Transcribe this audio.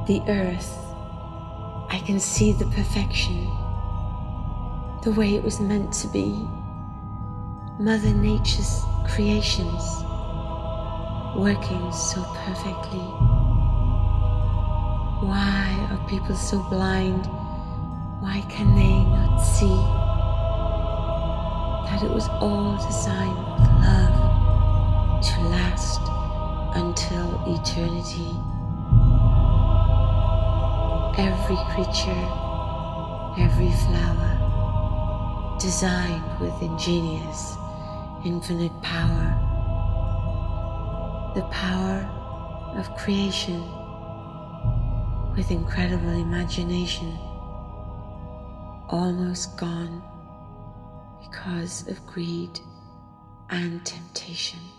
The earth, I can see the perfection, the way it was meant to be. Mother Nature's creations, working so perfectly. Why are people so blind? Why can they not see that it was all designed with love to last until eternity? Every creature, every flower, designed with ingenious, infinite power. The power of creation with incredible imagination, almost gone because of greed and temptation.